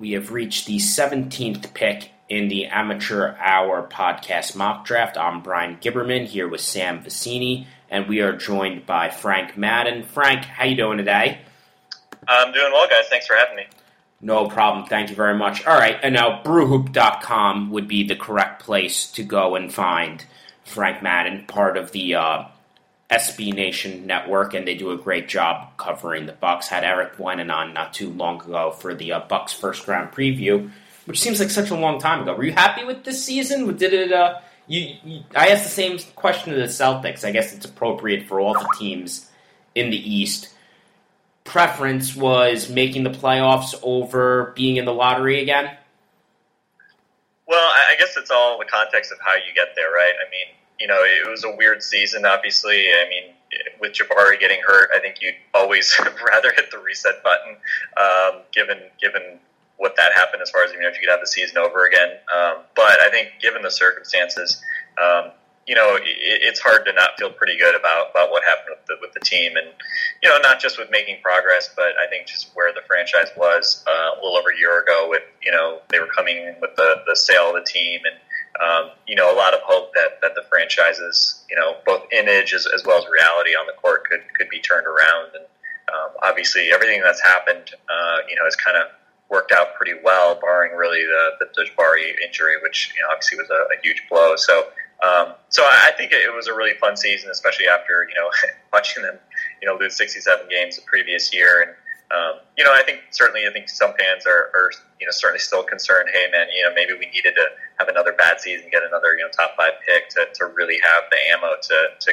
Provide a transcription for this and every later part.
We have reached the 17th pick in the Amateur Hour podcast mock draft. I'm Brian Gibberman here with Sam Vecini, and we are joined by Frank Madden. Frank, how you doing today? I'm doing well, guys. Thanks for having me. No problem. Thank you very much. All right, and now brewhoop.com would be the correct place to go and find Frank Madden, part of the SB Nation network, and they do a great job covering the Bucks. Had Eric Wenin on not too long ago for the Bucks first round preview, which seems like such a long time ago. Were you happy with this season? Did it? I asked the same question to the Celtics. I guess it's appropriate for all the teams in the East. Preference was making the playoffs over being in the lottery again? Well, I guess it's all the context of how you get there, right? I mean, it was a weird season, obviously. I mean, with Jabari getting hurt, I think you'd always rather hit the reset button, given what that happened as far as, if you could have the season over again. But I think given the circumstances, it's hard to not feel pretty good about what happened with the team, and not just with making progress, but I think just where the franchise was a little over a year ago. With they were coming in with the sale of the team, and a lot of hope that the franchise's both image as well as reality on the court could be turned around, and obviously everything that's happened has kind of worked out pretty well, barring really the Jabari injury, which obviously was a huge blow. So I think it was a really fun season, especially after watching them lose 67 games the previous year, and I think some fans are certainly still concerned. Hey man, maybe we needed to have another bad season, get another top 5 pick to really have the ammo to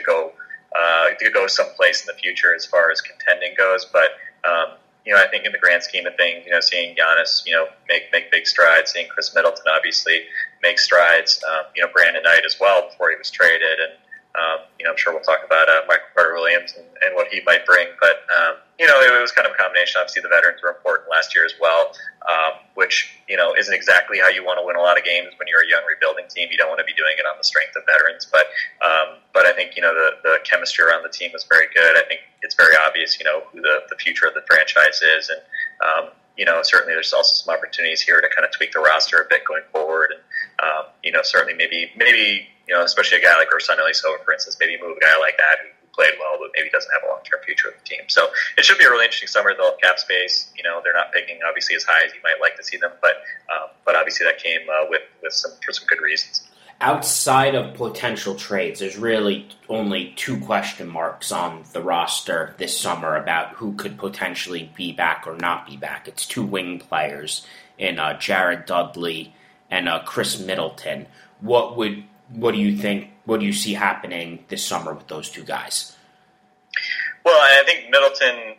go someplace in the future as far as contending goes, but. I think in the grand scheme of things, seeing Giannis, make big strides, seeing Chris Middleton obviously make strides, Brandon Knight as well before he was traded, and I'm sure we'll talk about Michael Carter-Williams and what he might bring, but it was kind of a combination. Obviously, the veterans were important last year as well, which isn't exactly how you want to win a lot of games when you're a young rebuilding team. You don't want to be doing it on the strength of veterans, but I think the chemistry around the team was very good. I think it's very obvious who the future of the franchise is, and certainly there's also some opportunities here to kind of tweak the roster a bit going forward, and certainly maybe especially a guy like Ersan Ilyasova, for instance, maybe move a guy like that who played well but maybe doesn't have a long-term future with the team. So it should be a really interesting summer. They'll have cap space. They're not picking obviously as high as you might like to see them, but obviously that came for some good reasons. Outside of potential trades, there's really only 2 question marks on the roster this summer about who could potentially be back or not be back. It's 2 wing players in Jared Dudley and Chris Middleton. What do you think? What do you see happening this summer with those 2 guys? Well, I think Middleton,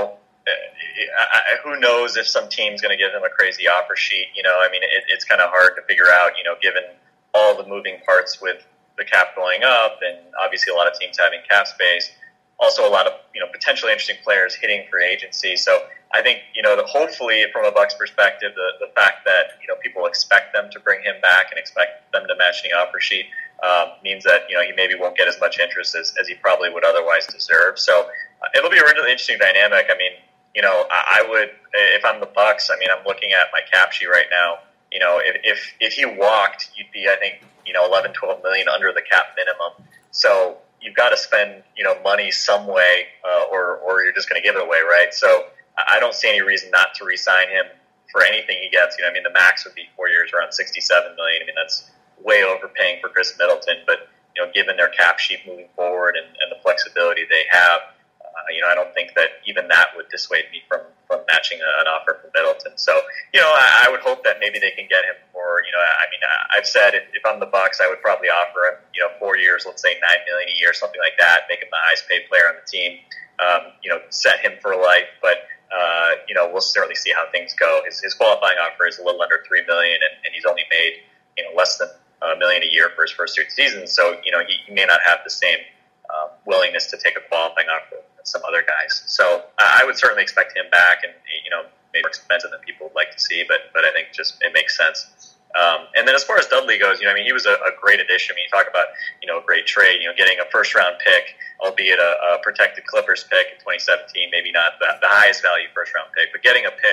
who knows if some team's going to give him a crazy offer sheet. It's kind of hard to figure out, given all the moving parts with the cap going up, and obviously a lot of teams having cap space. Also, a lot of potentially interesting players hitting free agency. So I think hopefully from a Bucks perspective, the fact that people expect them to bring him back and expect them to match the offer sheet means that he maybe won't get as much interest as he probably would otherwise deserve. So it'll be a really interesting dynamic. I mean, I would, if I'm the Bucks. I mean, I'm looking at my cap sheet right now. If he walked, you'd be, I think, 11, 12 million under the cap minimum. So you've got to spend, money some way, or you're just going to give it away, right? So I don't see any reason not to re-sign him for anything he gets. The max would be 4 years, around $67 million. I mean, that's way overpaying for Chris Middleton, but given their cap sheet moving forward and the flexibility they have, I don't think that even that would dissuade me from matching an offer from Middleton. So, I would hope that maybe they can get him for, I've said if I'm the Bucks, I would probably offer him, 4 years, let's say $9 million a year, something like that, make him the highest paid player on the team, set him for life. But, we'll certainly see how things go. His qualifying offer is a little under $3 million, and he's only made, less than $1 million a year for his first 2 seasons. So, he may not have the same willingness to take a qualifying offer as some other guys. So I would certainly expect him back, and maybe more expensive than people would like to see, but I think just it makes sense. And then as far as Dudley goes, he was a great addition. I mean, you talk about a great trade. Getting a first round pick, albeit a protected Clippers pick in 2017, maybe not the highest value first round pick, but getting a pick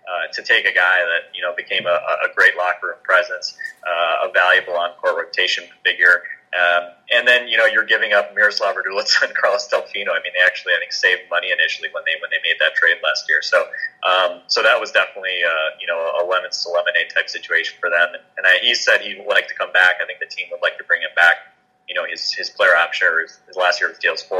to take a guy that became a great locker room presence, a valuable on-court rotation figure. And then you're giving up Miroslav Raduljic and Carlos Delfino. I mean, they actually, I think, saved money initially when they made that trade last year. So that was definitely a lemons to lemonade type situation for them. And he said he would like to come back. I think the team would like to bring him back. His player option or his last year of the deal is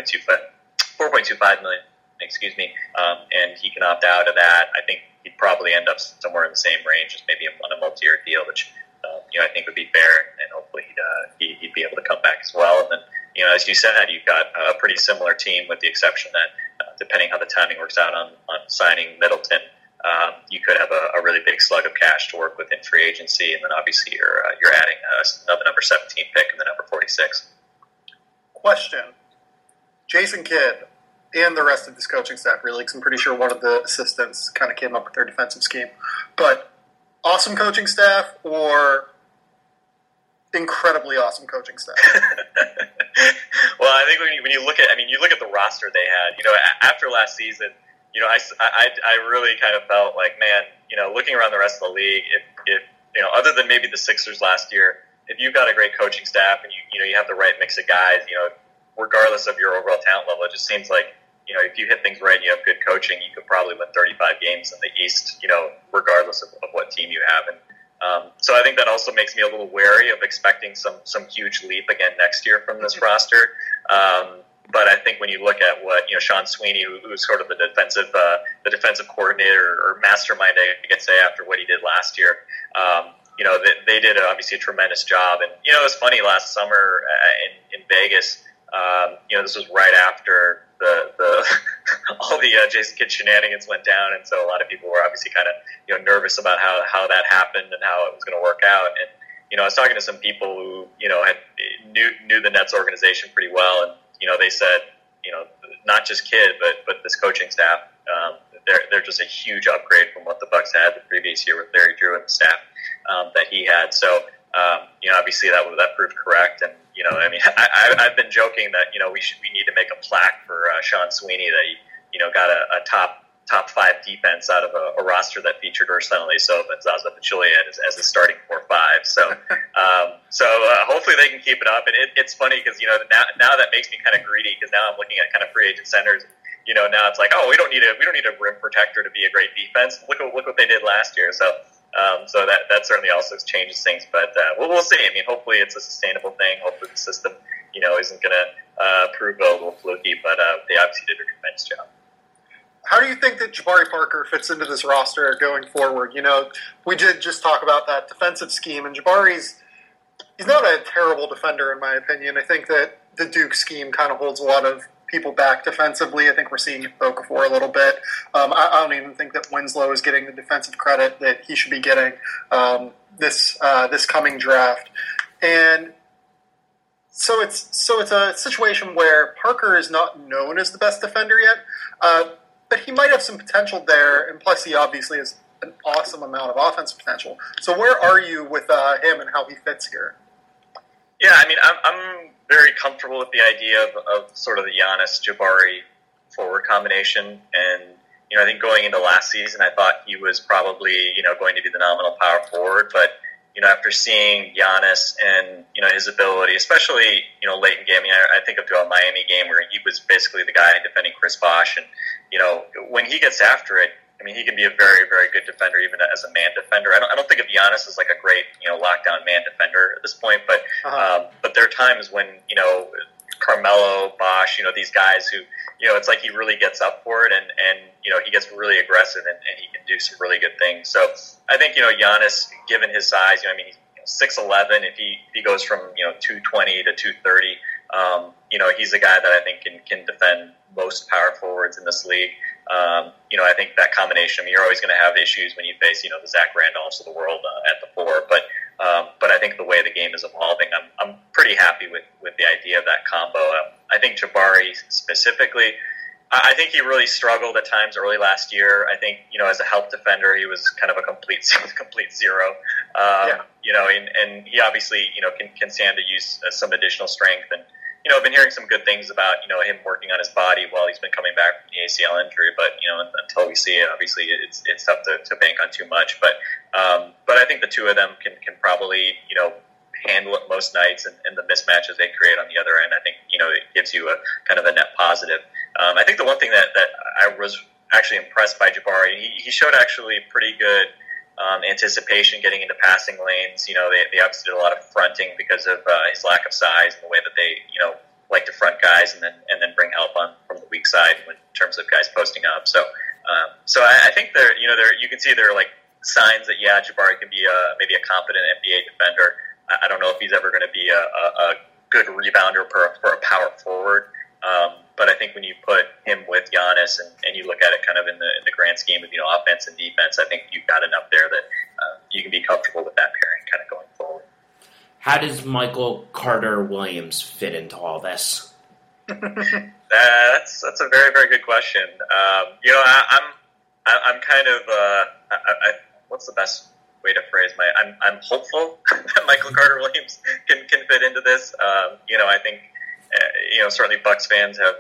$4.25 million. Excuse me, and he can opt out of that. I think he'd probably end up somewhere in the same range as maybe on a multi-year deal, which I think would be fair, and hopefully he'd be able to come back as well. And then, as you said, you've got a pretty similar team with the exception that depending how the timing works out on signing Middleton, you could have a really big slug of cash to work with in free agency, and then obviously you're adding another number 17 pick and the number 46. Question: Jason Kidd and the rest of this coaching staff, really, because I'm pretty sure one of the assistants kind of came up with their defensive scheme. But awesome coaching staff or incredibly awesome coaching staff? Well, I think when you look at the roster they had, after last season, I really kind of felt like, man, looking around the rest of the league, if other than maybe the Sixers last year, if you've got a great coaching staff and you have the right mix of guys, regardless of your overall talent level, it just seems like, if you hit things right and you have good coaching, you could probably win 35 games in the East, regardless of what team you have. And so I think that also makes me a little wary of expecting some huge leap again next year from this roster. But I think when you look at what Sean Sweeney, who's sort of the defensive coordinator or mastermind, I could say, after what he did last year, they did obviously a tremendous job. And it was funny last summer in Vegas. This was right after all the Jason Kidd shenanigans went down, and so a lot of people were obviously kind of nervous about how that happened and how it was going to work out. And I was talking to some people who knew the Nets organization pretty well, and they said not just Kidd but this coaching staff, they're just a huge upgrade from what the Bucks had the previous year with Larry Drew and the staff that he had. So obviously that proved correct. And I've been joking that we need to make a plaque for Sean Sweeney that he got a top five defense out of a roster that featured Ersan Ilyasova and Zaza Pachulia as a starting 4-5. So hopefully they can keep it up. And it's funny because now that makes me kind of greedy because now I'm looking at kind of free agent centers. Now it's like, oh, we don't need a rim protector to be a great defense. Look what they did last year. So that certainly also changes things, but we'll see. I mean, hopefully it's a sustainable thing. Hopefully the system, isn't going to prove a little fluky, but they obviously did a tremendous job. How do you think that Jabari Parker fits into this roster going forward? We did just talk about that defensive scheme, and he's not a terrible defender in my opinion. I think that the Duke scheme kind of holds a lot of people back defensively. I think we're seeing Okafor a little bit. I don't even think that Winslow is getting the defensive credit that he should be getting this coming draft. And so it's a situation where Parker is not known as the best defender yet, but he might have some potential there, and plus he obviously has an awesome amount of offensive potential. So where are you with him and how he fits here? Yeah, I mean, I'm very comfortable with the idea of sort of the Giannis-Jabari forward combination. And, I think going into last season, I thought he was probably, going to be the nominal power forward. But, after seeing Giannis and, his ability, especially, late in game, I think of the Miami game where he was basically the guy defending Chris Bosh. And, when he gets after it, I mean, he can be a very, very good defender, even as a man defender. I don't think of Giannis as like a great, lockdown man defender at this point, but there are times when, Carmelo, Bosh, these guys who, it's like he really gets up for it and he gets really aggressive and he can do some really good things. So I think, Giannis, given his size, he's 6'11", if he goes from, 220 to 230, he's a guy that I think can defend most power forwards in this league. I think that combination, you're always going to have issues when you face, the Zach Randolphs of the world at the 4. But I think the way the game is evolving, I'm pretty happy with the idea of that combo. I think Jabari specifically, I think he really struggled at times early last year. I think, as a help defender, he was kind of a complete zero. And he obviously, can stand to use some additional strength. And, I've been hearing some good things about, him working on his body while he's been coming back from the ACL injury. But, until we see it, obviously it's tough to bank on too much. But I think the two of them can probably, handle it most nights, and the mismatches they create on the other end, I think, it gives you a kind of a net positive. I think the one thing that I was actually impressed by Jabari, he showed actually pretty good anticipation getting into passing lanes. They obviously did a lot of fronting because of his lack of size and the way that they, like to front guys and then bring help on from the weak side in terms of guys posting up. So I think you can see there are like signs that Jabari can be maybe a competent NBA defender. I don't know if he's ever going to be a good rebounder for a power forward. But I think when you put him with Giannis and you look at it kind of in the grand scheme of offense and defense, I think you've got enough there that you can be comfortable with that pairing kind of going forward. How does Michael Carter Williams fit into all this? That's a very, very good question. I'm kind of what's the best way to phrase I'm hopeful that Michael Carter Williams can fit into this. I think. Certainly Bucks fans have,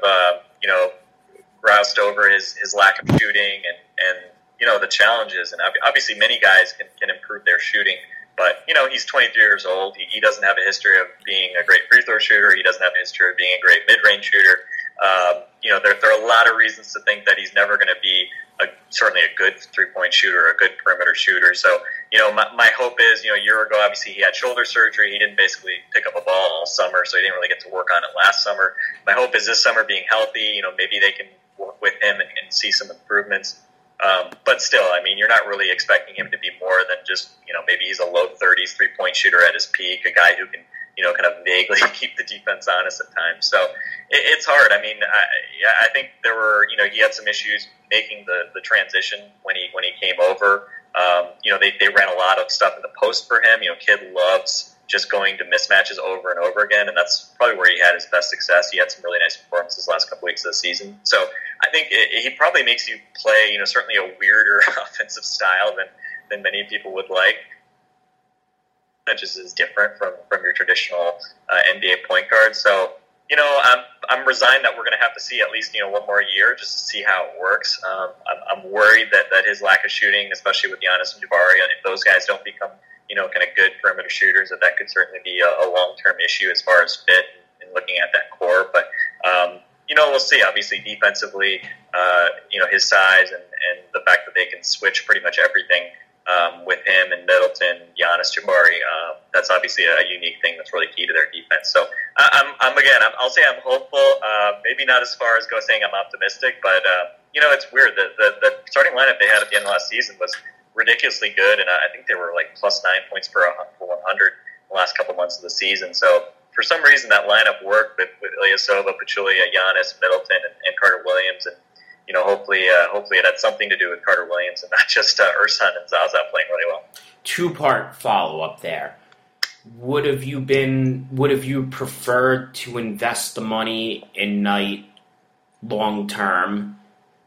groused over his lack of shooting and the challenges. And obviously many guys can improve their shooting, but, he's 23 years old. He doesn't have a history of being a great free throw shooter. He doesn't have a history of being a great mid-range shooter. There are a lot of reasons to think that he's never going to be certainly a good three-point shooter, a good perimeter shooter. So, my hope is, a year ago, obviously he had shoulder surgery. He didn't basically pick up a ball all summer, so he didn't really get to work on it last summer. My hope is this summer being healthy, maybe they can work with him and see some improvements. But still, you're not really expecting him to be more than just, maybe he's a low 30s three-point shooter at his peak, a guy who can, kind of vaguely keep the defense honest at times. So it's hard. I think there were, he had some issues making the transition when he came over. They ran a lot of stuff in the post for him. Kid loves just going to mismatches over and over again, and that's probably where he had his best success. He had some really nice performances the last couple weeks of the season. So I think he probably makes you play, certainly a weirder offensive style than many people would like. That just is different from your traditional NBA point guard. So, I'm resigned that we're going to have to see at least, one more year just to see how it works. I'm worried that his lack of shooting, especially with Giannis and Jabari, if those guys don't become, kind of good perimeter shooters, that could certainly be a long-term issue as far as fit and looking at that core. But, we'll see. Obviously, defensively, his size and the fact that they can switch pretty much everything with him and Middleton, Giannis, Jabari, that's obviously a unique thing that's really key to their defense. So I'll say I'm hopeful. Maybe not as far as saying I'm optimistic, but it's weird. The starting lineup they had at the end of last season was ridiculously good, and I think they were like plus 9 points per 100 the last couple months of the season. So for some reason that lineup worked with Ilyasova, Pachulia, Giannis, Middleton, and Carter Williams, and hopefully it had something to do with Carter Williams and not just Ersan and Zaza playing really well. Two-part follow-up there. Would have you preferred to invest the money in Knight long term,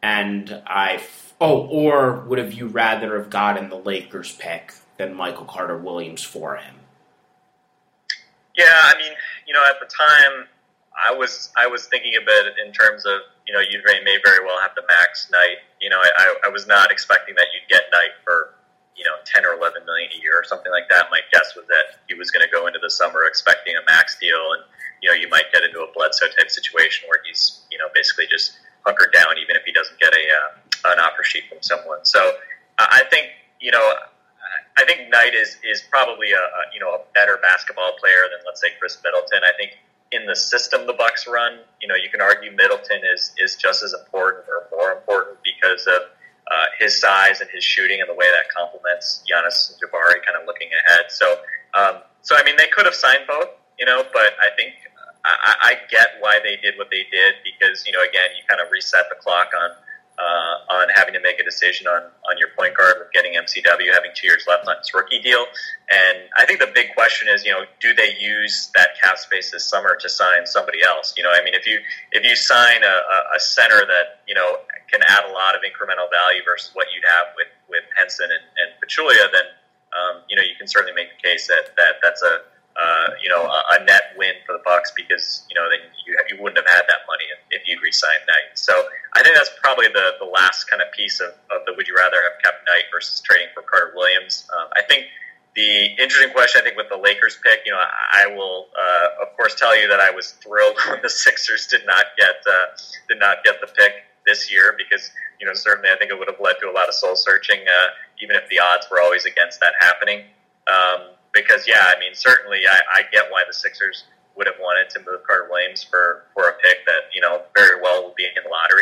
or would have you rather have gotten the Lakers pick than Michael Carter Williams for him? Yeah, at the time I was thinking of it in terms of, you may very well have to max Knight. I was not expecting that you'd get Knight for, 10 or 11 million a year or something like that. My guess was that he was going to go into the summer expecting a max deal, and, you might get into a Bledsoe type situation where he's, basically just hunkered down even if he doesn't get an offer sheet from someone. So I think, I think Knight is probably a better basketball player than, let's say, Chris Middleton. I think in the system the Bucks run, you can argue Middleton is just as important or more important because of his size and his shooting and the way that complements Giannis and Jabari kind of looking ahead. So they could have signed both, but I think I get why they did what they did because, again, you kind of reset the clock on having to make a decision on your point guard with getting MCW having 2 years left on his rookie deal. And I think the big question is, do they use that cap space this summer to sign somebody else? If you sign a center that, can add a lot of incremental value versus what you'd have with Henson and Pachulia, then, you can certainly make the case that that's a a net win for the Bucks because then you wouldn't have had that money if you'd re-signed Knight. So I think that's probably the last kind of piece of the would you rather have kept Knight versus trading for Carter Williams. I think the interesting question, I think, with the Lakers pick, I will of course tell you that I was thrilled when the Sixers did not get the pick this year because certainly I think it would have led to a lot of soul searching, even if the odds were always against that happening. Because certainly I get why the Sixers would have wanted to move Carter Williams for a pick that very well will be in the lottery.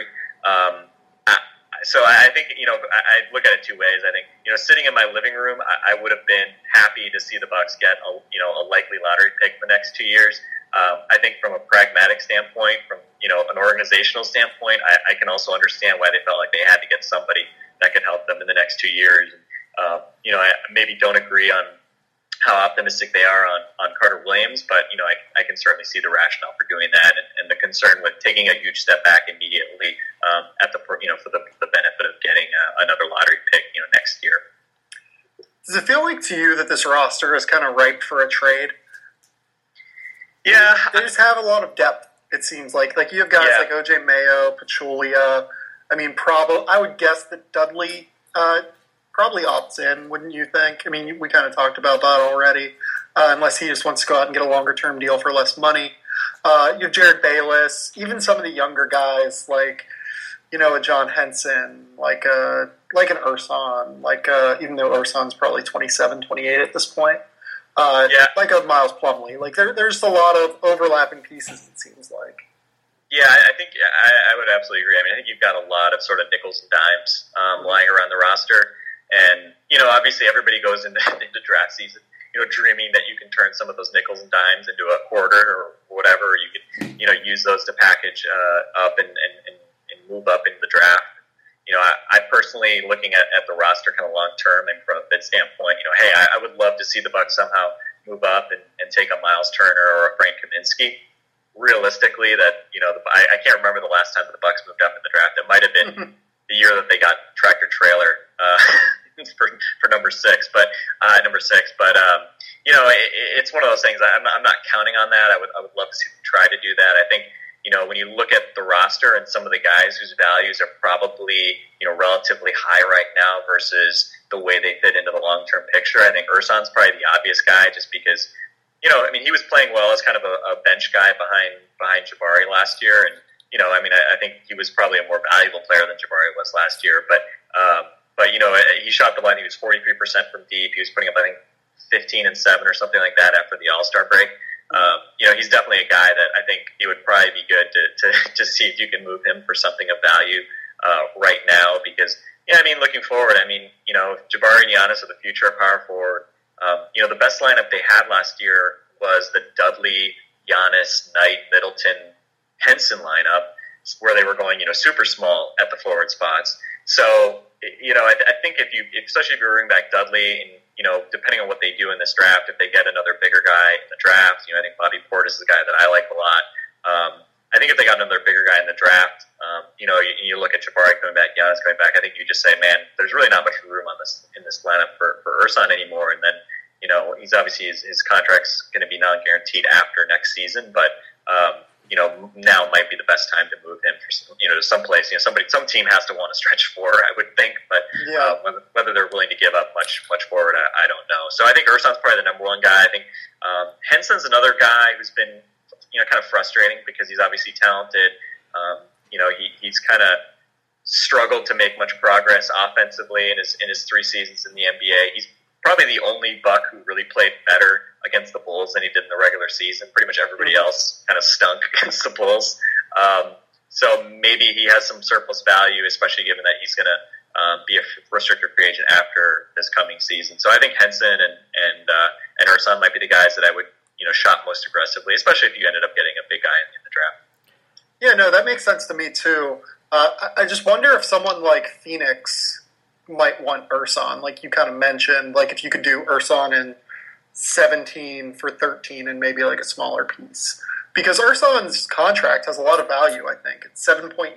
So I think I look at it two ways. I think sitting in my living room, I would have been happy to see the Bucks get a likely lottery pick the next 2 years. I think from a pragmatic standpoint, from an organizational standpoint, I can also understand why they felt like they had to get somebody that could help them in the next 2 years. I maybe don't agree on how optimistic they are on Carter Williams, but I can certainly see the rationale for doing that and the concern with taking a huge step back immediately for the benefit of getting another lottery pick next year. Does it feel like to you that this roster is kind of ripe for a trade? Yeah, they just have a lot of depth. It seems like you have guys like OJ Mayo, Pachulia. I would guess that Dudley probably opts in, wouldn't you think? We kind of talked about that already, unless he just wants to go out and get a longer-term deal for less money. You have Jared Bayless, even some of the younger guys like, a John Henson, like an Ersan, even though Ersan's probably 27, 28 at this point. Like a Miles Plumlee. There's a lot of overlapping pieces, it seems like. Yeah, I think I would absolutely agree. I think you've got a lot of sort of nickels and dimes lying around the roster. And, obviously everybody goes into draft season, dreaming that you can turn some of those nickels and dimes into a quarter or whatever. Or you can, use those to package up and move up into the draft. I personally, looking at the roster kind of long term and from a fit standpoint, hey, I would love to see the Bucks somehow move up and take a Miles Turner or a Frank Kaminsky. Realistically, I can't remember the last time that the Bucks moved up in the draft. It might have been the year that they got Tractor Trailer for number six. But it's one of those things. I'm not counting on that. I would love to see them try to do that. I think when you look at the roster and some of the guys whose values are probably relatively high right now versus the way they fit into the long term picture, I think Ersan's probably the obvious guy just because he was playing well as kind of a bench guy behind Jabari last year, and I think he was probably a more valuable player than Jabari was last year. But he shot the line. He was 43% from deep. He was putting up, I think, 15 and 7 or something like that after the All-Star break. He's definitely a guy that I think it would probably be good to see if you can move him for something of value right now. Because looking forward, Jabari and Giannis are the future of power forward. The best lineup they had last year was the Dudley, Giannis, Knight, Middleton, Henson lineup, where they were going, super small at the forward spots. So, I think especially if you bring back Dudley, and depending on what they do in this draft, if they get another bigger guy in the draft, I think Bobby Portis is the guy that I like a lot. I think if they got another bigger guy in the draft, you look at Jabari coming back, Giannis coming back, I think you just say, man, there's really not much room in this lineup for Ersan anymore. And then, he's obviously his contract's going to be non-guaranteed after next season, but now might be the best time to move him to someplace. Some team has to want to stretch for, I would think, but whether they're willing to give up much forward, I don't know. So I think Ersan's probably the number one guy. I think Henson's another guy who's been kind of frustrating because he's obviously talented. He's kind of struggled to make much progress offensively in his 3 seasons in the NBA. He's probably the only Buck who really played better against the Bulls than he did in the regular season. Pretty much everybody else kind of stunk against the Bulls. So maybe he has some surplus value, especially given that he's going to be a restricted free agent after this coming season. So I think Henson and Ersan might be the guys that I would shop most aggressively, especially if you ended up getting a big guy in the draft. Yeah, no, that makes sense to me too. I just wonder if someone like Phoenix might want Ersan, like you kind of mentioned, like if you could do Ersan in 17 for 13 and maybe like a smaller piece. Because Ersan's contract has a lot of value, I think. It's 7.9.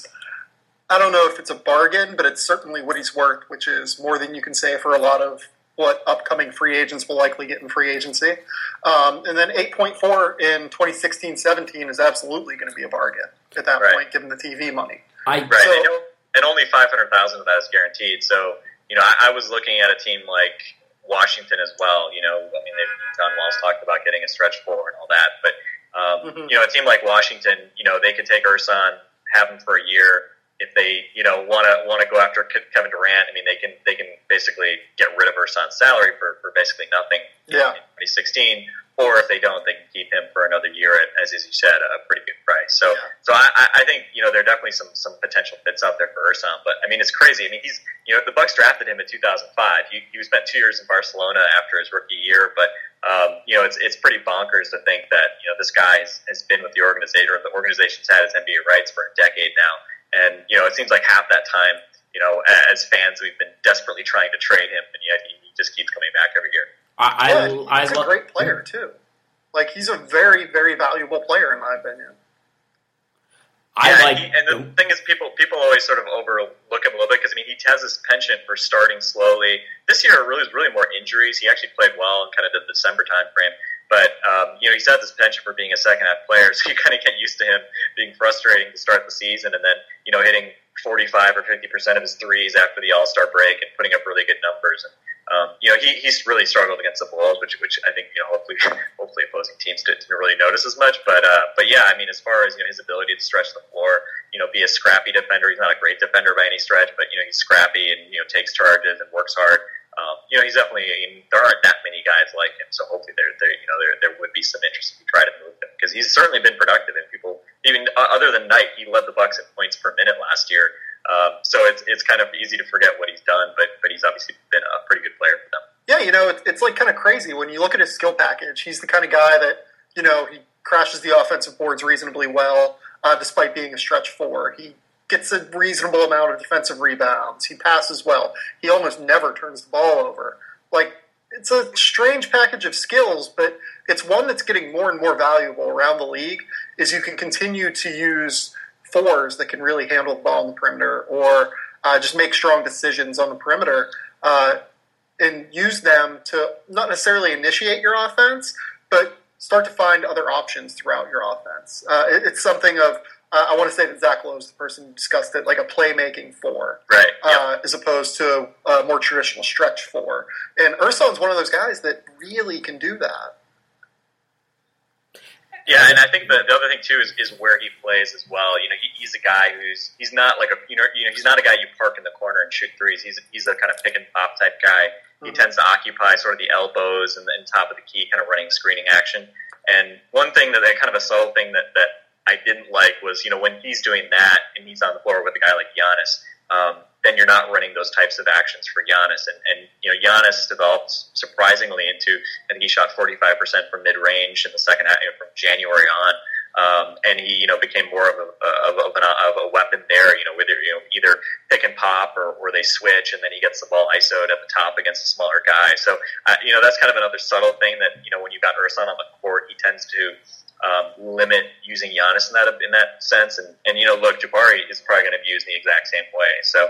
I don't know if it's a bargain, but it's certainly what he's worth, which is more than you can say for a lot of what upcoming free agents will likely get in free agency. And then 8.4 in 2016-17 is absolutely going to be a bargain at that point, given the TV money. And only 500,000 of that is guaranteed. So, I was looking at a team like Washington as well. Don Walls talked about getting a stretch forward and all that, but a team like Washington, they could take Ersan, have him for a year. If they, want to go after Kevin Durant, they can basically get rid of Ersan's salary for basically nothing in 2016. Or if they don't, they can keep him for another year at, as you said, a pretty good price. So I think there are definitely some potential fits out there for Ersan. But it's crazy. He's the Bucks drafted him in 2005. He spent 2 years in Barcelona after his rookie year. But it's pretty bonkers to think that this guy has been with the organization, or the organization's had his NBA rights for a decade now. And it seems like half that time, as fans, we've been desperately trying to trade him, and yet he just keeps coming back every year. He's a great player too. Like, he's a very, very valuable player in my opinion. The thing is, people always sort of overlook him a little bit because he has this penchant for starting slowly. This year, was really more injuries. He actually played well in kind of the December time frame, but he's had this penchant for being a second half player, so you kind of get used to him being frustrating to start the season, and then hitting 45 or 50% of his threes after the All-Star break and putting up really good numbers. And he's really struggled against the Bulls, which I think hopefully opposing teams didn't really notice as much. But as far as his ability to stretch the floor, be a scrappy defender. He's not a great defender by any stretch, but he's scrappy and takes charges and works hard. He's definitely. There aren't that many guys like him, so hopefully there would be some interest if we try to move him, because he's certainly been productive. And people, even other than Knight, he led the Bucks in points per minute last year. So it's kind of easy to forget what he's done, but he's obviously been a pretty good player for them. Yeah, it's like kind of crazy when you look at his skill package. He's the kind of guy that he crashes the offensive boards reasonably well, despite being a stretch four. He gets a reasonable amount of defensive rebounds. He passes well. He almost never turns the ball over. Like, it's a strange package of skills, but it's one that's getting more and more valuable around the league as you can continue to use fours that can really handle the ball on the perimeter, or just make strong decisions on the perimeter, and use them to not necessarily initiate your offense, but start to find other options throughout your offense. It's something of, I want to say that Zach Lowe is the person who discussed it, like a playmaking four, right? As opposed to a more traditional stretch four. And Ersan's one of those guys that really can do that. Yeah, and I think the other thing too is where he plays as well. He's a guy he's not like he's not a guy you park in the corner and shoot threes. He's a kind of pick and pop type guy. He tends to occupy sort of the elbows and top of the key, kind of running screening action. And one thing that kind of a subtle thing that I didn't like was, when he's doing that and he's on the floor with a guy like Giannis, then you're not running those types of actions for Giannis. And Giannis developed surprisingly into, I think he shot 45% from mid-range in the second half, from January on. And he, became more of a weapon there, with either pick and pop or they switch, and then he gets the ball ISO'd at the top against a smaller guy. So, that's kind of another subtle thing that, when you've got Ersan on the court, he tends to limit using Giannis in that sense. And look, Jabari is probably going to be used in the exact same way. So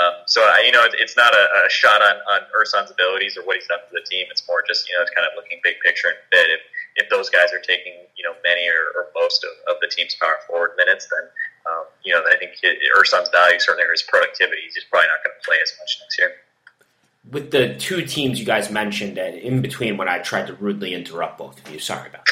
it's not a shot on Ersan's abilities or what he's done for the team. It's more just, it's kind of looking big picture and fit. If those guys are taking, many or most of the team's power forward minutes, then, I think Ersan's value, certainly, or his productivity, he's just probably not going to play as much next year. With the two teams you guys mentioned, and in between when I tried to rudely interrupt both of you, sorry about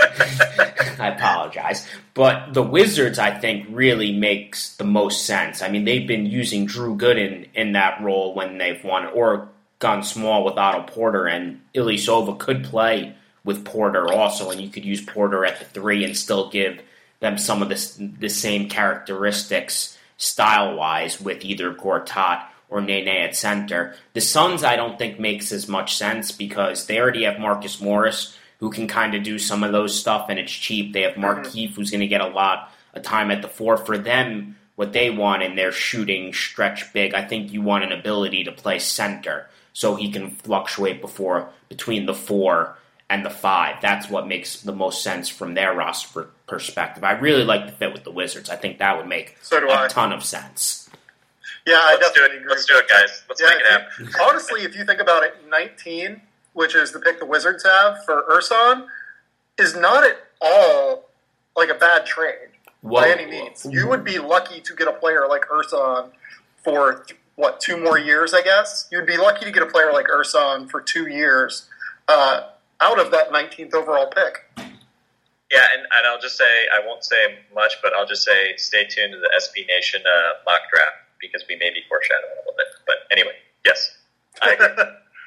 that. I apologize. But the Wizards, I think, really makes the most sense. They've been using Drew Gooden in that role when they've won, or gone small with Otto Porter, and Ilyasova could play with Porter also, and you could use Porter at the three and still give them some of the same characteristics style-wise with either Gortat or Nene at center. The Suns, I don't think, makes as much sense because they already have Marcus Morris, who can kind of do some of those stuff, and it's cheap. They have Markieff, who's going to get a lot of time at the four. For them, what they want in their shooting stretch big, I think you want an ability to play center so he can fluctuate between the 4 and the 5. That's what makes the most sense from their roster perspective. I really like the fit with the Wizards. I think that would make a ton of sense. Yeah, I definitely agree. Let's do it, guys. Let's make it happen. Honestly, if you think about it, 19, which is the pick the Wizards have for Ersan, is not at all like a bad trade by any means. You would be lucky to get a player like Ersan for, 2 more years, I guess? You'd be lucky to get a player like Ersan for 2 years out of that 19th overall pick. Yeah, and I'll just say, I won't say much, but I'll just say stay tuned to the SB Nation mock draft because we may be foreshadowing a little bit. But anyway, yes, I agree.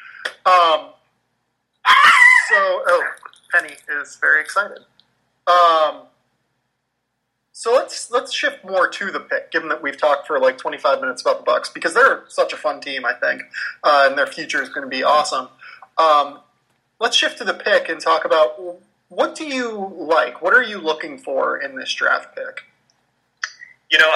Penny is very excited. So let's shift more to the pick, given that we've talked for like 25 minutes about the Bucks, because they're such a fun team, I think, and their future is going to be awesome. Let's shift to the pick and talk about what do you like? What are you looking for in this draft pick? You know,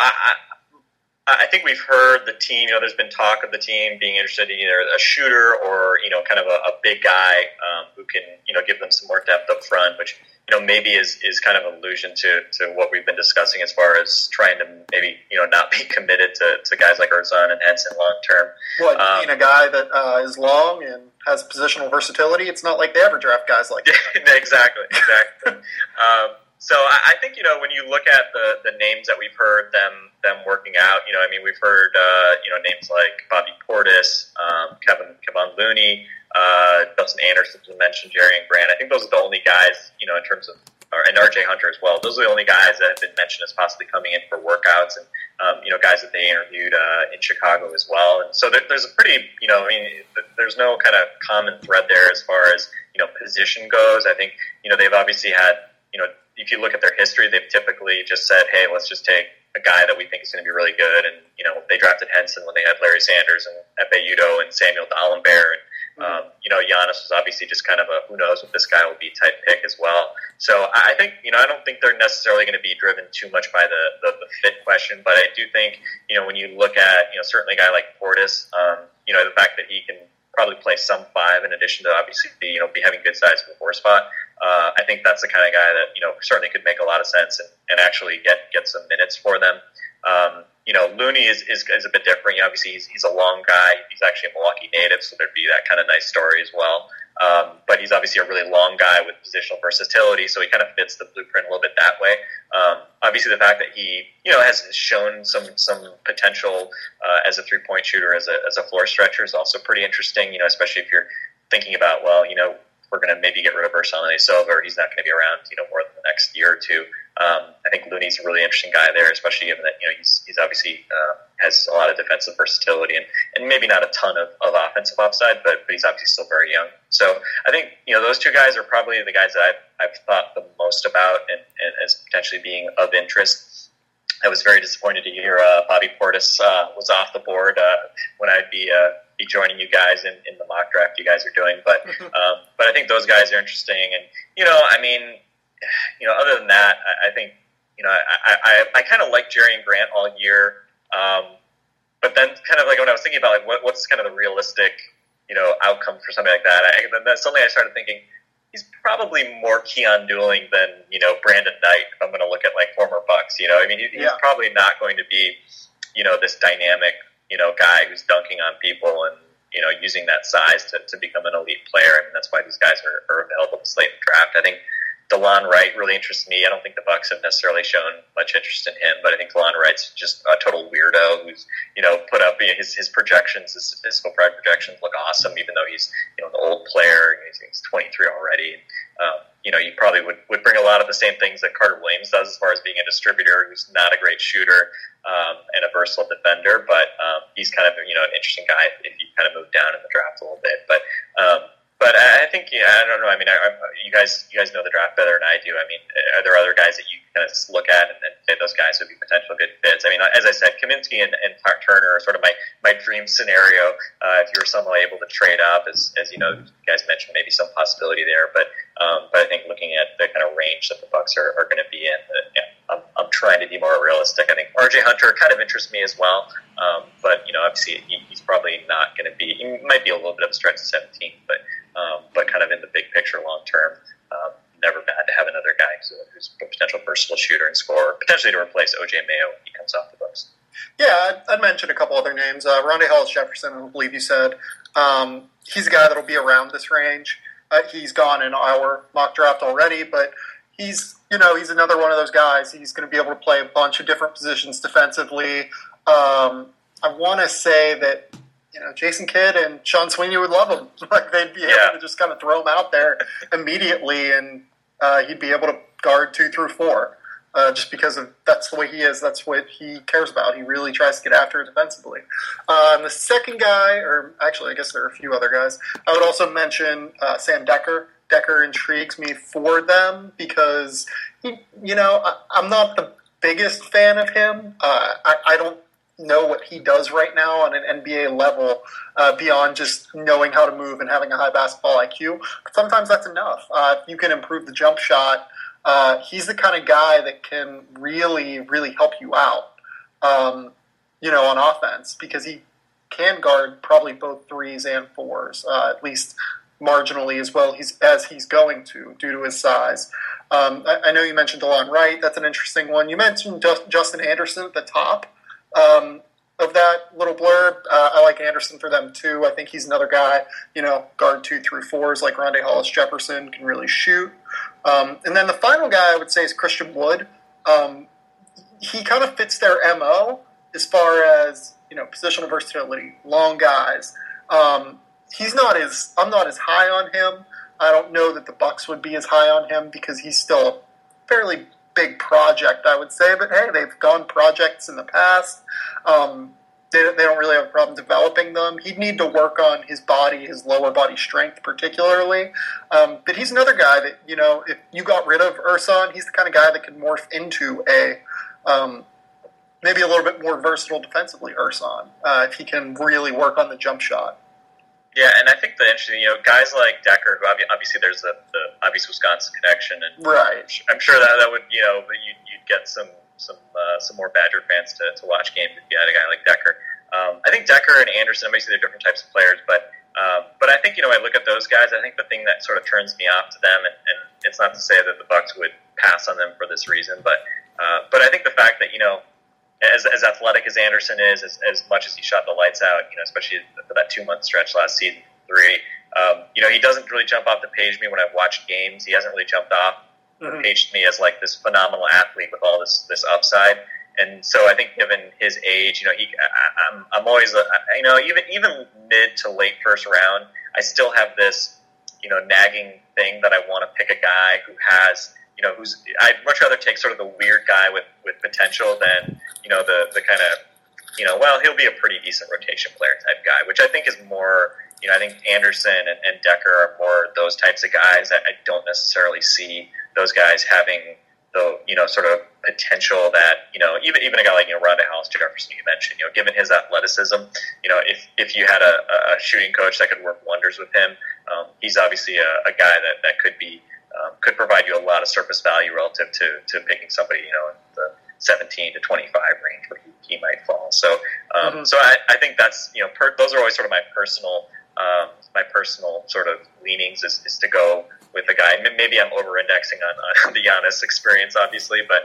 I think we've heard the team, there's been talk of the team being interested in either a shooter or, kind of a big guy who can, give them some more depth up front, which, maybe is kind of an allusion to what we've been discussing as far as trying to maybe, not be committed to guys like Ersan and Henson long term. What, being a guy that is long and has positional versatility? It's not like they ever draft guys like that. Exactly. So I think, when you look at the names that we've heard them working out, we've heard, names like Bobby Portis, Kevin Looney, Dustin Anderson mentioned, Jerry and Grant. I think those are the only guys, in terms of, and RJ Hunter as well. Those are the only guys that have been mentioned as possibly coming in for workouts and, guys that they interviewed in Chicago as well. And so there's a pretty, there's no kind of common thread there as far as, position goes. I think, they've obviously had, if you look at their history, they've typically just said, hey, let's just take a guy that we think is going to be really good. And, they drafted Henson when they had Larry Sanders and Epe Udoh and Samuel Dalembert. And, Giannis was obviously just kind of a who knows what this guy will be type pick as well. So I think, I don't think they're necessarily going to be driven too much by the fit question. But I do think, when you look at, certainly a guy like Portis, the fact that he can probably play some 5 in addition to obviously, be having good size for the 4 spot. I think that's the kind of guy that, certainly could make a lot of sense and actually get some minutes for them. Looney is a bit different. Obviously, he's a long guy. He's actually a Milwaukee native, so there'd be that kind of nice story as well. But he's obviously a really long guy with positional versatility, so he kind of fits the blueprint a little bit that way. Obviously, the fact that he, has shown some potential as a 3-point shooter, as a floor stretcher is also pretty interesting, especially if you're thinking about, we're going to maybe get rid of Ersan Silva, or he's not going to be around, more than the next year or two. I think Looney's a really interesting guy there, especially given that, he's obviously has a lot of defensive versatility and maybe not a ton of offensive upside, but he's obviously still very young. So I think, those 2 guys are probably the guys that I've thought the most about and as potentially being of interest. I was very disappointed to hear Bobby Portis was off the board when I'd be joining you guys in the mock draft you guys are doing. But I think those guys are interesting. And, other than that, I think, I kind of like Jerry and Grant all year. But then kind of like when I was thinking about like what's kind of the realistic, outcome for something like that, then suddenly I started thinking he's probably more Keon Dooling than, Brandon Knight if I'm going to look at like former Bucks. He's probably not going to be, this dynamic, guy who's dunking on people and, using that size to become an elite player. And that's why these guys are available to slate the draft. I think DeLon Wright really interests me. I don't think the Bucks have necessarily shown much interest in him, but I think DeLon Wright's just a total weirdo who's, put up his projections, his statistical projections look awesome, even though he's, an old player. He's 23 already. You probably would bring a lot of the same things that Carter Williams does as far as being a distributor who's not a great shooter and a versatile defender, but he's kind of, an interesting guy if you kind of move down in the draft a little bit. But I think, I don't know. You guys know the draft better than I do. Are there other guys that you kind of look at and say those guys would be potential good fits? As I said, Kaminsky and Turner are sort of my dream scenario. If you were somehow able to trade up, as you guys mentioned, maybe some possibility there. But I think looking at the kind of range that the Bucks are going to be in, I'm trying to be more realistic. I think RJ Hunter kind of interests me as well. But obviously he's probably not going to be. He might be a little bit of a stretch at 17, but kind of in the big picture, long term, never bad to have another guy who's a potential versatile shooter and scorer, potentially to replace OJ Mayo when he comes off the books. Yeah, I'd mention a couple other names. Rondé Hollis-Jefferson, I believe you said. He's a guy that'll be around this range. He's gone in our mock draft already, but he's another one of those guys. He's going to be able to play a bunch of different positions defensively. I want to say that Jason Kidd and Sean Sweeney would love him. Like they'd be able to just kind of throw him out there immediately, and he'd be able to guard 2 through 4. Just because that's the way he is. That's what he cares about. He really tries to get after it defensively. The second guy, or actually I guess there are a few other guys, I would also mention Sam Decker. Decker intrigues me for them because, I'm not the biggest fan of him. I don't know what he does right now on an NBA level beyond just knowing how to move and having a high basketball IQ. But sometimes that's enough. If you can improve the jump shot, he's the kind of guy that can really, really help you out, on offense because he can guard probably both 3s and 4s, at least marginally as well as he's going to due to his size. I know you mentioned DeLon Wright. That's an interesting one. You mentioned Justin Anderson at the top of that little blurb. I like Anderson for them too. I think he's another guy, guard 2 through 4s like Rondé Hollis-Jefferson, can really shoot. And then the final guy I would say is Christian Wood. He kind of fits their MO as far as, positional versatility, long guys. I'm not as high on him. I don't know that the Bucks would be as high on him because he's still a fairly big project, I would say. But hey, they've gone projects in the past. They don't really have a problem developing them. He'd need to work on his body, his lower body strength particularly. But he's another guy that, if you got rid of Ersan, he's the kind of guy that could morph into a maybe a little bit more versatile defensively Ersan if he can really work on the jump shot. Yeah, and I think the interesting, guys like Decker, who obviously there's the obvious Wisconsin connection, and right. I'm sure that would, you'd get some more Badger fans to watch games if you had a guy like Decker. I think Decker and Anderson, obviously they're different types of players, but I think, I look at those guys, I think the thing that sort of turns me off to them, and it's not to say that the Bucks would pass on them for this reason, but I think the fact that, as athletic as Anderson is, as much as he shot the lights out, especially for that 2-month stretch last season, 3, he doesn't really jump off the page to me when I've watched games. He hasn't really jumped off the page to me as like this phenomenal athlete with all this upside. And so I think given his age, I'm always, even mid to late first round, I still have this, nagging thing that I want to pick a guy who has, I'd much rather take sort of the weird guy with potential than, the kind of, he'll be a pretty decent rotation player type guy, which I think is more, I think Anderson and Decker are more those types of guys. I don't necessarily see those guys having the, sort of potential that, even a guy like, Rondé Hollis-Jefferson you mentioned, given his athleticism, if you had a shooting coach that could work wonders with him, he's obviously a guy that could be, could provide you a lot of surface value relative to picking somebody, in the 17 to 25 range where he might fall. So, so I think that's, those are always sort of my personal sort of leanings is to go with a guy. Maybe I'm over-indexing on the Giannis experience, obviously, but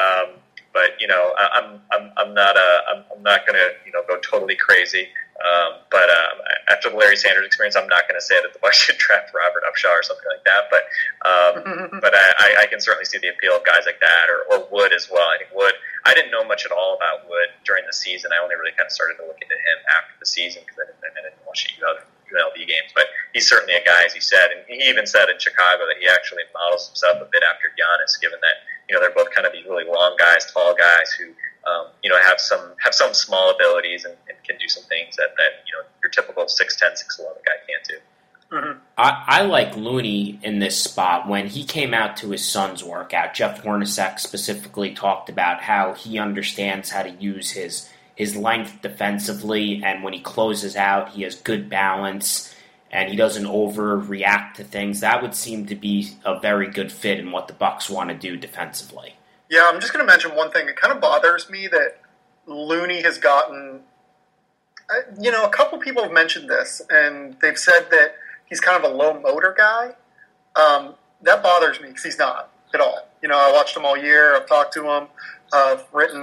I'm not going to go totally crazy. But after the Larry Sanders experience, I'm not going to say that the Bucks should draft Robert Upshaw or something like that. But I can certainly see the appeal of guys like that or Wood as well. I think Wood. I didn't know much at all about Wood during the season. I only really kind of started to look into him after the season because I didn't watch UNLV games. But he's certainly a guy, as you said, and he even said in Chicago that he actually models himself a bit after Giannis, given that they're both kind of these really long guys, tall guys who have some small abilities and can do some things that your typical 6'10", 6'11" guy can't do. Mm-hmm. I like Looney in this spot. When he came out to his son's workout, Jeff Hornacek specifically talked about how he understands how to use his length defensively, and when he closes out, he has good balance, and he doesn't overreact to things. That would seem to be a very good fit in what the Bucks want to do defensively. Yeah, I'm just going to mention one thing. It kind of bothers me that Looney has gotten... a couple people have mentioned this, and they've said that he's kind of a low motor guy. That bothers me because he's not at all. I watched him all year. I've talked to him. I've written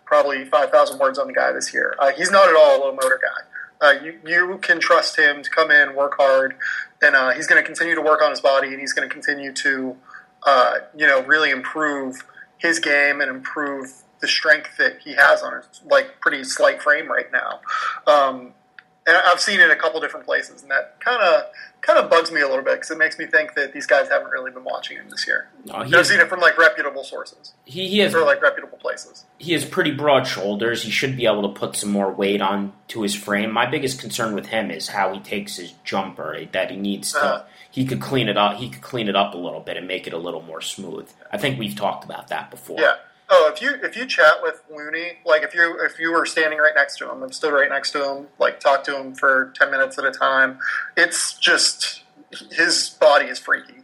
probably 5,000 words on the guy this year. He's not at all a low motor guy. You can trust him to come in, work hard, and he's going to continue to work on his body, and he's going to continue to, really improve his game and improve the strength that he has on his pretty slight frame right now. And I've seen it a couple different places, and that kind of bugs me a little bit because it makes me think that these guys haven't really been watching him this year. No, I've seen it from reputable sources. He has reputable places. He has pretty broad shoulders. He should be able to put some more weight on to his frame. My biggest concern with him is how he takes his jumper. That he needs to. He could clean it up. He could clean it up a little bit and make it a little more smooth. I think we've talked about that before. Yeah. Oh, if you chat with Looney, if you were standing right next to him and stood right next to him, talk to him for 10 minutes at a time, it's just his body is freaky.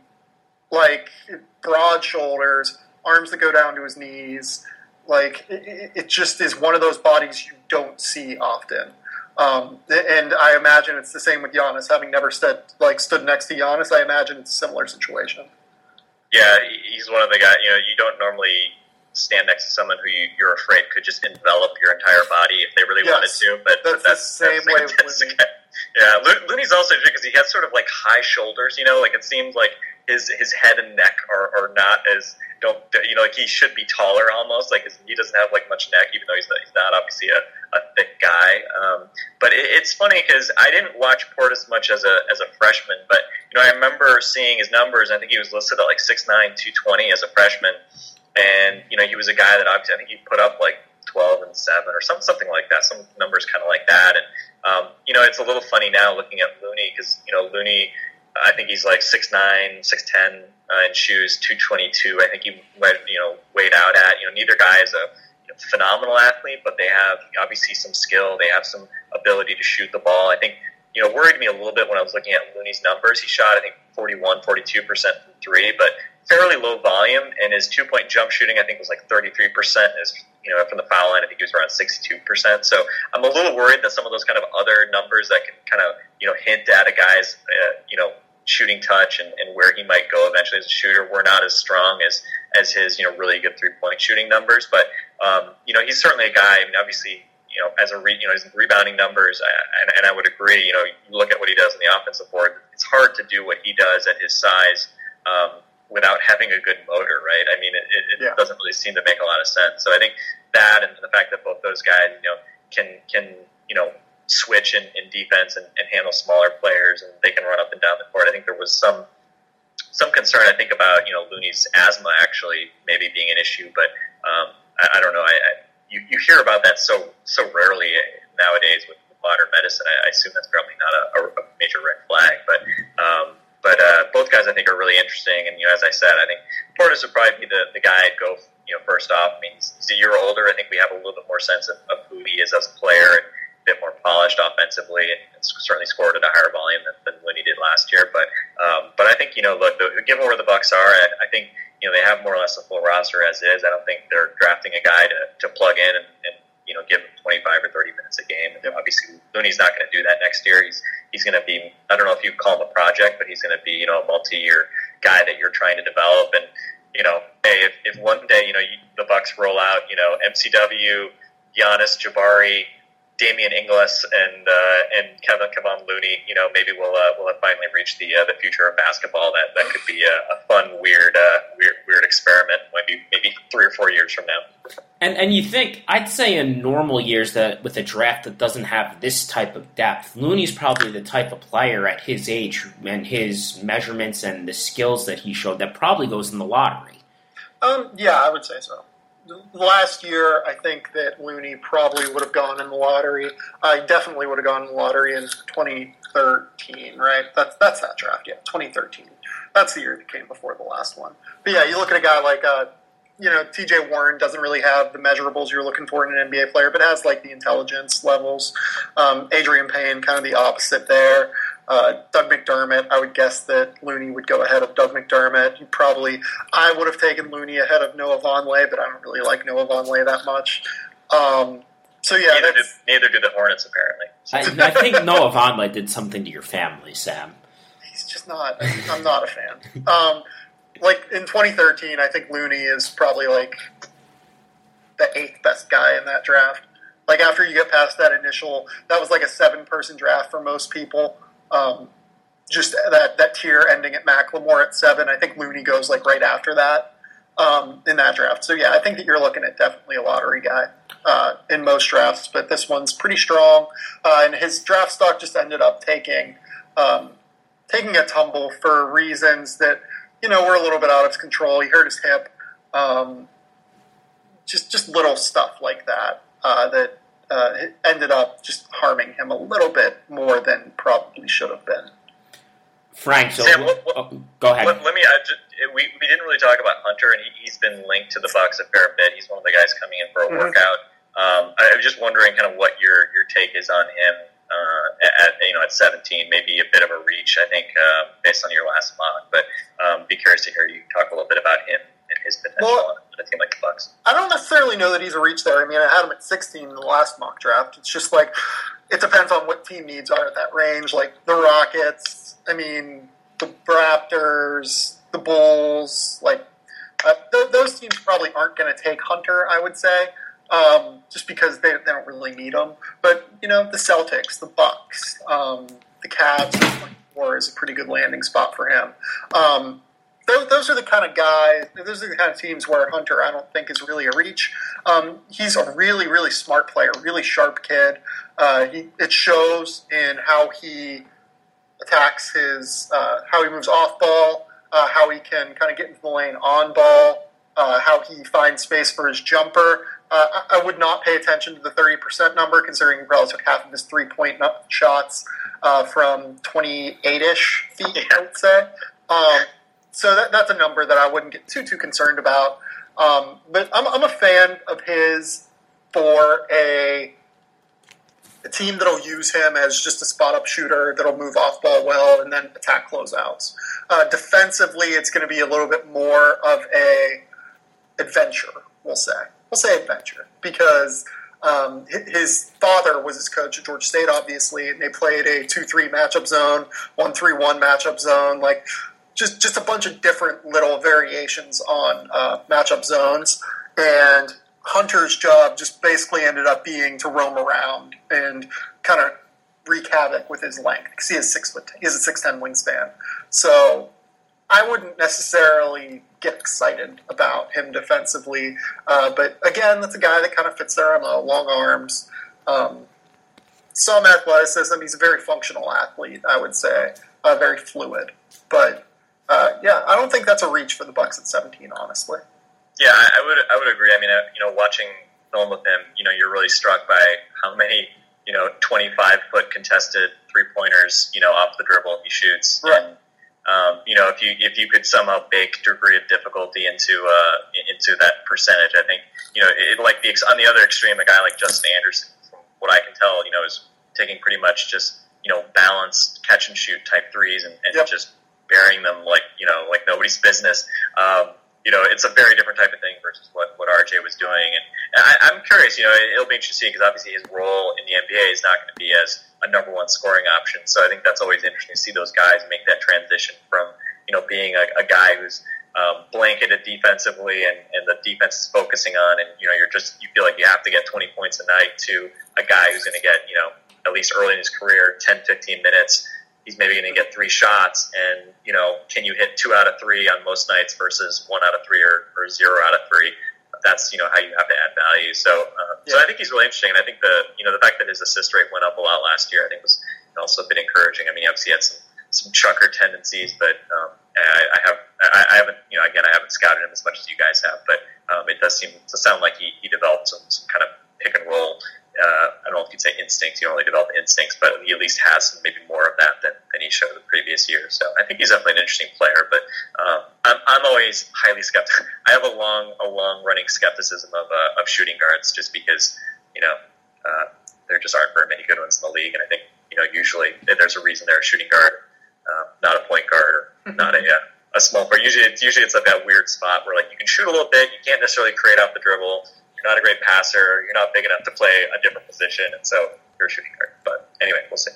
Broad shoulders, arms that go down to his knees. It just is one of those bodies you don't see often. And I imagine it's the same with Giannis. Having never stood next to Giannis, I imagine it's a similar situation. Yeah, he's one of the guys. You don't normally stand next to someone who you're afraid could just envelop your entire body if they really wanted to. But that's the same way with Looney. Yeah, Looney's also because he has sort of high shoulders. It seems like his head and neck are not as he should be taller almost. He doesn't have much neck, even though he's not obviously a thick guy. But it's funny because I didn't watch Portis much as a freshman, but I remember seeing his numbers. I think he was listed at 6'9", 220 as a freshman. And, he was a guy that obviously I think he put up 12 and 7 or something like that, some numbers kind of like that. And, it's a little funny now looking at Looney because, Looney, I think he's 6'9", 6'10", in shoes, 222. I think he went, weighed out at. Neither guy is a phenomenal athlete, but they have obviously some skill. They have some ability to shoot the ball. I think, worried me a little bit when I was looking at Looney's numbers. He shot, I think, 42% from three, but fairly low volume, and his 2-point jump shooting, I think, was 33%. From the foul line, I think he was around 62%. So I'm a little worried that some of those kind of other numbers that can kind of, hint at a guy's, shooting touch and where he might go eventually as a shooter were not as strong as his, really good 3-point shooting numbers. But, he's certainly a guy, obviously, as his rebounding numbers, and I would agree, you look at what he does on the offensive board, it's hard to do what he does at his size, without having a good motor, right? It doesn't really seem to make a lot of sense. So I think that and the fact that both those guys, can switch in defense and handle smaller players and they can run up and down the court. I think there was some concern, I think, about, Looney's asthma actually maybe being an issue, but I don't know. You hear about that so rarely nowadays with modern medicine. I assume that's probably not a major red flag, but both guys I think are really interesting. And as I said, I think Portis would probably be the guy I'd go first off. He's a year older. I think we have a little bit more sense of who he is as a player and a bit more polished offensively, and certainly scored at a higher volume than when he did last year. But I think look, given where the Bucks are, I think they have more or less a full roster as is. I don't think they're drafting a guy to plug in and give him 25 or 30 minutes a game. And obviously, Looney's not going to do that next year. He's going to be, I don't know if you call him a project, but he's going to be, a multi-year guy that you're trying to develop. And, hey, if one day, the Bucks roll out, MCW, Giannis, Jabari, Damian Inglis, and Kevon Looney, maybe we'll have finally reached the future of basketball. That could be a fun, weird experiment. Maybe 3 or 4 years from now. And you think, I'd say in normal years that with a draft that doesn't have this type of depth, Looney's probably the type of player at his age and his measurements and the skills that he showed that probably goes in the lottery. Yeah, I would say so. Last year, I think that Looney probably would have gone in the lottery. I definitely would have gone in the lottery in 2013, right? That's that draft, yeah, 2013. That's the year that came before the last one. But yeah, you look at a guy like, TJ Warren doesn't really have the measurables you're looking for in an NBA player, but has the intelligence levels. Adrian Payne, kind of the opposite there. Doug McDermott, I would guess that Looney would go ahead of Doug McDermott. I would have taken Looney ahead of Noah Vonleh, but I don't really like Noah Vonleh that much. So yeah, neither did the Hornets apparently. I think Noah Vonleh did something to your family, Sam. He's just not. I'm not a fan. In 2013, I think Looney is probably the 8th best guy in that draft. Like, after you get past that initial, that was like a 7-person draft for most people. Just that tier ending at Macklemore at 7. I think Looney goes like right after that in that draft. So yeah, I think that you're looking at definitely a lottery guy in most drafts, but this one's pretty strong. And his draft stock just ended up taking a tumble for reasons that, were a little bit out of his control. He hurt his hip. Just little stuff like that that ended up just harming him a little bit more than probably should have been. Frank, so Sam, go ahead. Let me. We didn't really talk about Hunter, and he's been linked to the Bucs a fair bit. He's one of the guys coming in for a workout. I was just wondering, kind of, what your take is on him at 17. Maybe a bit of a reach, I think, based on your last mock. But be curious to hear you talk a little bit about him and his potential on a team like the Bucs. I don't necessarily know that he's a reach there. I mean, I had him at 16 in the last mock draft. It's just like, it depends on what team needs are at that range. Like the Rockets, I mean, the Raptors, the Bulls, like those teams probably aren't going to take Hunter, I would say, just because they don't really need him. But, the Celtics, the Bucks, the Cavs, is a pretty good landing spot for him. Those are the kind of guys, those are the kind of teams where Hunter, I don't think, is really a reach. He's a really, really smart player, really sharp kid. It shows in how he attacks how he moves off ball, how he can kind of get into the lane on ball, how he finds space for his jumper. I would not pay attention to the 30% number, considering he probably took half of his 3-point shots from 28-ish feet, I would say. So that's a number that I wouldn't get too concerned about. But I'm a fan of his for a team that'll use him as just a spot-up shooter that'll move off ball well and then attack closeouts. Defensively, it's going to be a little bit more of a adventure, we'll say. We'll say adventure because his father was his coach at Georgia State, obviously, and they played a 2-3 matchup zone, 1-3-1 matchup zone, like just a bunch of different little variations on matchup zones. And Hunter's job just basically ended up being to roam around and kind of wreak havoc with his length because he has 6 foot. He has a 6'10" wingspan. So I wouldn't necessarily get excited about him defensively. But again, that's a guy that kind of fits their MO, long arms, some athleticism. He's a very functional athlete, I would say, very fluid. But I don't think that's a reach for the Bucs at 17, honestly. Yeah, I would agree. I mean, watching film with him, you're really struck by how many, 25-foot contested 3-pointers, off the dribble he shoots. Right. And, if you could somehow bake degree of difficulty into that percentage, I think, on the other extreme, a guy like Justin Anderson, from what I can tell, is taking pretty much just, balanced catch and shoot type threes and yep. just burying them like nobody's business. It's a very different type of thing versus what RJ was doing. And I'm curious, it'll be interesting because obviously his role in the NBA is not going to be as a number one scoring option. So I think that's always interesting to see those guys make that transition from, being a guy who's blanketed defensively and the defense is focusing on, and, you feel like you have to get 20 points a night to a guy who's going to get, at least early in his career, 10, 15 minutes. He's maybe going to get 3 shots, and, can you hit 2 out of 3 on most nights versus 1 out of 3 or 0 out of 3? That's, how you have to add value. So I think he's really interesting. And I think the fact that his assist rate went up a lot last year, I think was also a bit encouraging. I mean, obviously he had some chucker tendencies, but I haven't scouted him as much as you guys have, but it does seem to sound like he developed some kind of pick and roll. I don't know if you'd say instincts. You don't really develop instincts, but he at least has maybe more of that than he showed the previous year. So I think he's definitely an interesting player. But I'm always highly skeptical. I have a long running skepticism of shooting guards, just because there just aren't very many good ones in the league. And I think usually there's a reason they're a shooting guard, not a point guard, or not a small forward. Usually it's like that weird spot where, like, you can shoot a little bit, you can't necessarily create off the dribble. You're not a great passer. You're not big enough to play a different position, and so you're a shooting guard. But anyway, we'll see.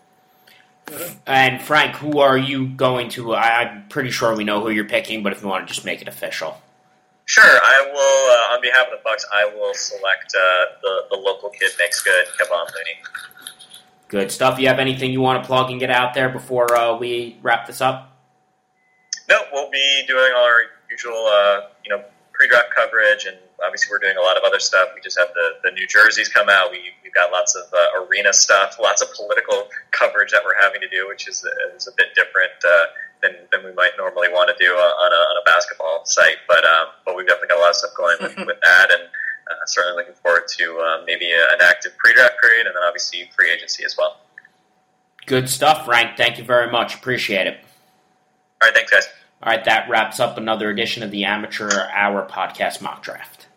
And Frank, who are you going to? I'm pretty sure we know who you're picking, but if you want to just make it official. Sure, I will. On behalf of the Bucks, I will select the local kid makes good, Kevon Looney. Good stuff. You have anything you want to plug and get out there before we wrap this up? No, we'll be doing our usual, pre-draft coverage, and obviously we're doing a lot of other stuff. We just have the new jerseys come out. We've got lots of arena stuff, lots of political coverage that we're having to do, which is a bit different than we might normally want to do on a basketball site. But we've definitely got a lot of stuff going with that, and certainly looking forward to maybe an active pre-draft period, and then obviously free agency as well. Good stuff, Frank. Thank you very much. Appreciate it. All right, thanks, guys. All right, that wraps up another edition of the Amateur Hour Podcast Mock Draft.